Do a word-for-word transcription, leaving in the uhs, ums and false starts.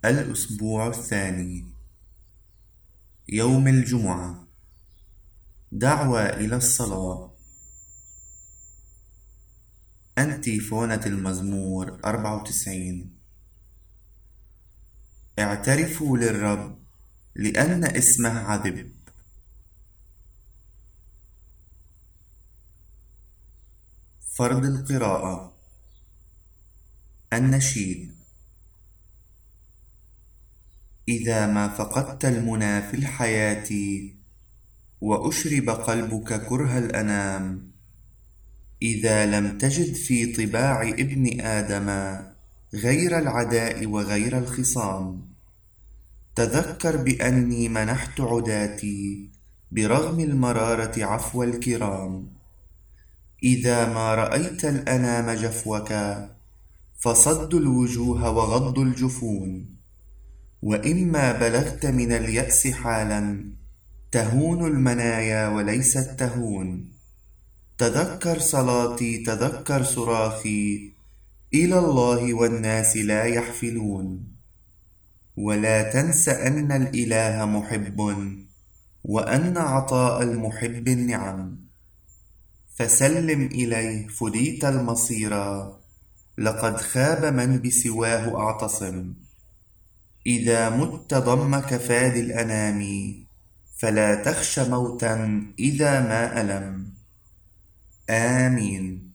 الأسبوع الثاني. يوم الجمعة. دعوة إلى الصلاة. أنتيفونة المزمور أربعة وتسعين. اعترفوا للرب لأن اسمه عذب. فرض القراءة. النشيد. إذا ما فقدت المنى في الحياة وأشرب قلبك كره الأنام، إذا لم تجد في طباع ابن آدم غير العداء وغير الخصام، تذكر بأني منحت عداتي برغم المرارة عفو الكرام. إذا ما رأيت الأنام جفوك فصدوا الوجوه وغضوا الجفون، وإما بلغت من اليأس حالا تهون المنايا وليست تهون. تذكر صلاتي، تذكر صراخي إلى الله والناس لا يحفلون، ولا تنس أن الإله محب وأن عطاء المحب النعم. فسلم إليه فديت المصيرا، لقد خاب من بسواه أعتصم. إذا مت ضمك فادي الأنام، فلا تخش موتا إذا ما ألم. آمين.